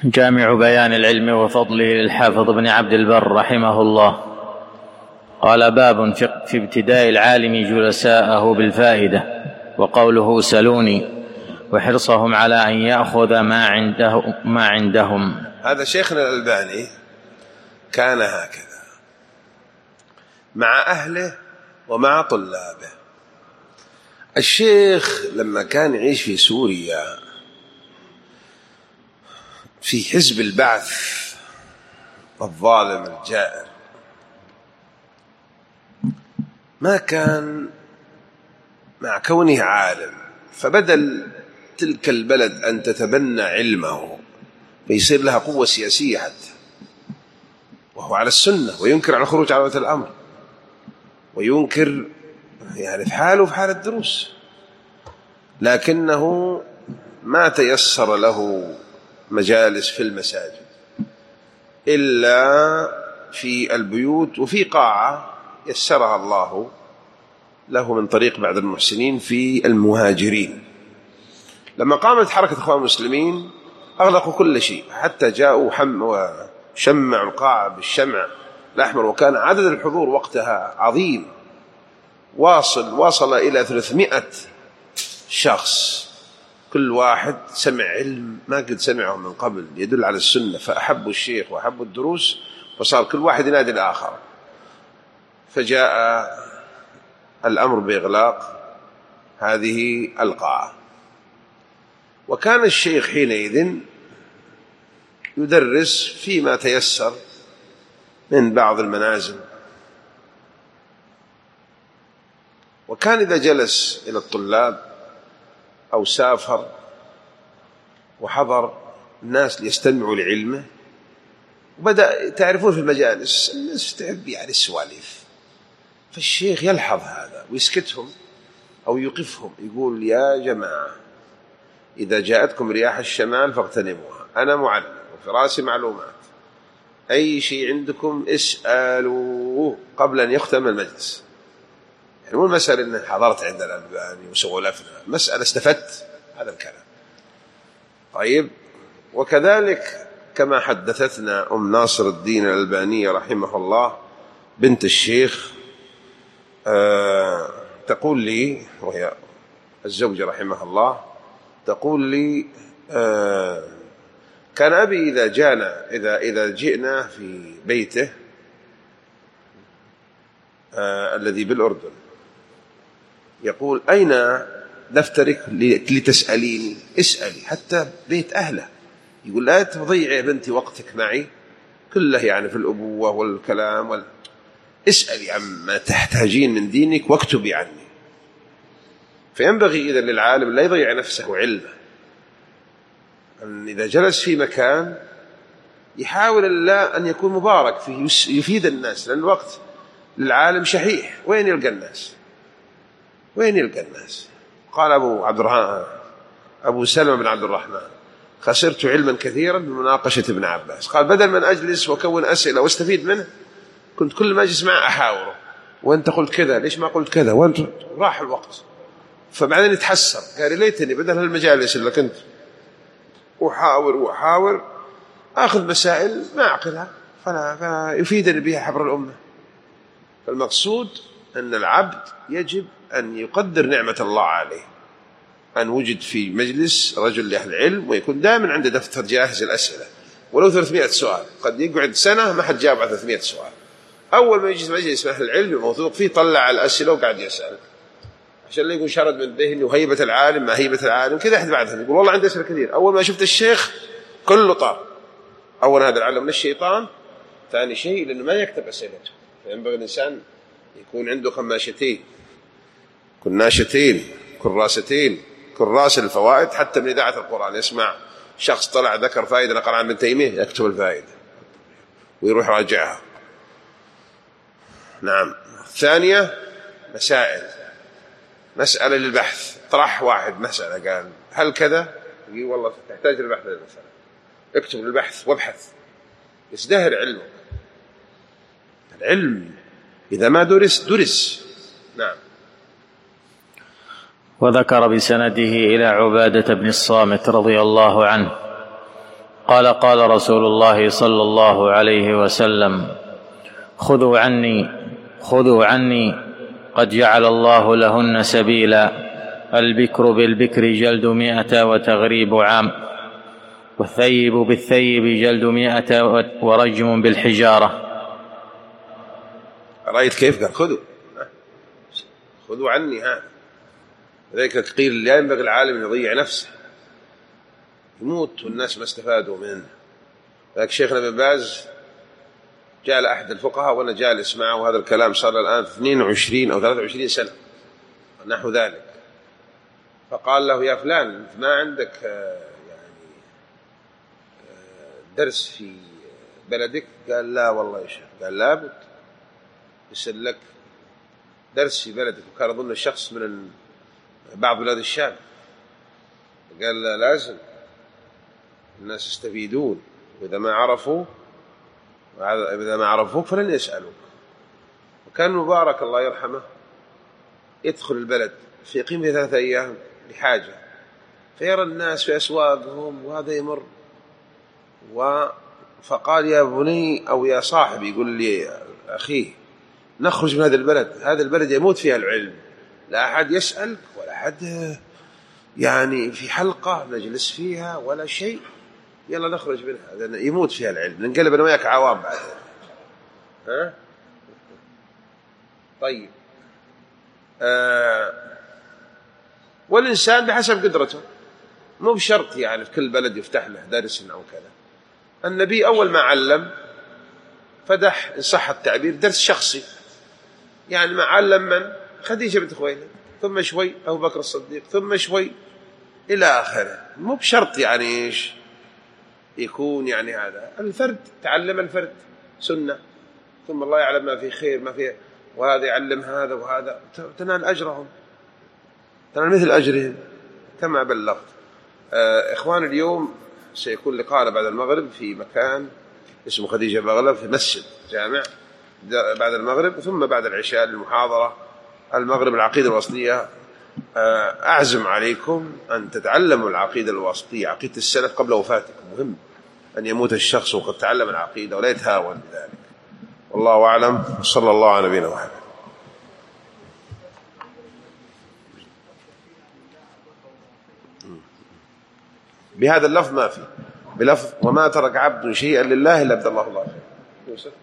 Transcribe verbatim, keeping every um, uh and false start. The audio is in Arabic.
جامع بيان العلم وفضله للحافظ ابن عبد البر رحمه الله قال: باب في ابتداء العالم جلساءه بالفائدة، وقوله سلوني، وحرصهم على أن يأخذ ما, عنده ما عندهم. هذا شيخنا الألباني كان هكذا مع أهله ومع طلابه. الشيخ لما كان يعيش في سوريا في حزب البعث الظالم الجائر، ما كان مع كونه عالم، فبدل تلك البلد أن تتبنى علمه فيصير لها قوة سياسية حتى، وهو على السنة وينكر على الخروج على ولاة الأمر، وينكر يعني في حاله في حال الدروس، لكنه ما تيسر له مجالس في المساجد إلا في البيوت، وفي قاعة يسرها الله له من طريق بعض المحسنين في المهاجرين. لما قامت حركة إخوان المسلمين أغلقوا كل شيء، حتى جاءوا حم وشمعوا القاعة بالشمع الأحمر، وكان عدد الحضور وقتها عظيم، واصل وصل إلى ثلاثمائة شخص، كل واحد سمع علم ما قد سمعه من قبل يدل على السنة، فأحبوا الشيخ وأحبوا الدروس، فصار كل واحد ينادي الآخر، فجاء الأمر بإغلاق هذه القاعة. وكان الشيخ حينئذ يدرس فيما تيسر من بعض المنازل، وكان إذا جلس إلى الطلاب أو سافر وحضر الناس ليستمعوا لعلمه، وبدأ تعرفون في المجالس الناس تحب يعني السواليف، فالشيخ يلحظ هذا ويسكتهم أو يوقفهم، يقول: يا جماعة، إذا جاءتكم رياح الشمال فاغتنموها، أنا معلم وفي راسي معلومات، أي شيء عندكم اسألوه قبل أن يختم المجلس. يعني مو المسألة أن حضرت عند الألباني وسولفنا، مسألة استفدت هذا الكلام. طيب، وكذلك كما حدثتنا أم ناصر الدين الألبانية رحمه الله بنت الشيخ، آه تقول لي، وهي الزوجة رحمه الله، تقول لي: آه كان أبي إذا جانا إذا إذا جئنا في بيته آه الذي بالأردن، يقول: أين دفترك لتسأليني؟ اسألي، حتى بيت أهله. يقول: لا تضيع يا بنتي وقتك معي كله يعني في الأبوة والكلام وال... اسألي عما تحتاجين من دينك واكتبي عني. فينبغي إذا للعالم لا يضيع نفسه علمه، أن إذا جلس في مكان يحاول الله أن يكون مبارك فيه، يفيد الناس، لأن الوقت للعالم شحيح، وين يلقى الناس؟ وين يلقى الناس؟ قال أبو عبد الرحمن أبو سلمة بن عبد الرحمن: خسرت علما كثيرا بمناقشة ابن عباس. قال: بدل من أجلس وكون أسئلة واستفيد منه، كنت كل ما أجلس معه أحاوره: وأنت قلت كذا، ليش ما قلت كذا، وأنت راح الوقت. فبعدين يتحسر، قال: ليتني بدل هالمجالس اللي كنت أحاور وأحاور أخذ مسائل ما أعقلها فلا يفيدني بها حبر الأمة. فالمقصود أن العبد يجب أن يقدر نعمة الله عليه، أن وجد في مجلس رجل لأهل علم، ويكون دائما عنده دفتر جاهز الأسئلة، ولو ثلاثمائة سؤال. قد يقعد سنة ما حد جاب على ثلاثمائة سؤال، أول ما يجي مجلس أهل العلم الموثوق فيه طلع الأسئلة وقاعد يسأل، عشان لا يقول شرد من ذهني وهيبة العالم ما هيبة العالم كذا. أحد بعدهم يقول: والله عندي أسئلة كثير. أول ما شفت الشيخ كله طار. أول هذا العلم من الشيطان، ثاني شيء لأنه ما يكتب أسئلته، فينبغي الإنسان يكون عنده خماشتين، كناشتين، كراستين، كراس الفوائد، حتى من إذاعة القرآن يسمع شخص طلع ذكر فائدة نقل عن ابن تيمية يكتب الفائدة ويروح راجعها. نعم. الثانية مسائل، مسألة للبحث، طرح واحد مسألة قال: هل كذا؟ يقول: والله تحتاج للبحث للمسألة، اكتب للبحث وابحث، يزدهر علمك. العلم إذا ما درس درس. نعم. وذكر بسنده إلى عبادة بن الصامت رضي الله عنه قال قال رسول الله صلى الله عليه وسلم: خذوا عني خذوا عني قد جعل الله لهن سبيلا، البكر بالبكر جلد مئة وتغريب عام، والثيب بالثيب جلد مئة ورجم بالحجارة. رأيت كيف؟ قال خذوا خذوا عني. هذا ذلك قيل لا ينبغي العالم أن يضيع نفسه، يموت والناس ما استفادوا منه. ذلك شيخنا بن باز جاء لأحد الفقهاء وأنا جالس معه، وهذا الكلام صار الآن اثنين وعشرين أو ثلاثة وعشرين سنة نحو ذلك، فقال له: يا فلان، أنت ما عندك يعني درس في بلدك؟ قال: لا والله يا شيخ. قال: لابد يصير لك درس في بلدك. وكان أظن الشخص من بعض بلاد الشام. قال: لا، لازم الناس يستفيدون، وإذا ما عرفوا إذا ما عرفوك فلن يسألوك. وكان مبارك الله يرحمه يدخل البلد فيقيم في ثلاثة أيام لحاجة، فيرى الناس في أسواقهم وهذا يمر، فقال: يا بني أو يا صاحبي، يقول لي أخيه، نخرج من هذا البلد، هذا البلد يموت فيها العلم، لا أحد يسألك ولا أحد يعني في حلقة نجلس فيها ولا شيء، يلا نخرج منها، لأن يموت فيها العلم، ننقلب أنا وياك عوام بعد. ها؟ طيب. آه والإنسان بحسب قدرته، مو بشرط يعني في كل بلد يفتح له درس أو كذا. النبي أول ما علم فدح إن صح التعبير درس شخصي، يعني ما علم من خديجة بنت خويلد، ثم شوي أبو بكر الصديق، ثم شوي إلى آخره. مو بشرط يعني إيش يكون يعني هذا الفرد تعلم الفرد سنة، ثم الله يعلم ما في خير ما في، وهذا يعلم هذا وهذا، تنال أجرهم، تنال مثل أجرهم كما بلغت. آه إخوان، اليوم سيكون لقاءنا بعد المغرب في مكان اسمه خديجة بغلب في مسجد جامع بعد المغرب، ثم بعد العشاء للمحاضرة المغرب العقيدة الوسطية. أعزم عليكم أن تتعلموا العقيدة الوسطية، عقيدة السلف قبل وفاتكم. مهم أن يموت الشخص وقد تعلم العقيدة ولا يتهاون بذلك. والله أعلم، صلى الله على نبينا محمد. بهذا اللفظ ما في، بلفظ: وما ترك عبد شيئا لله إلا ابتلاه الله.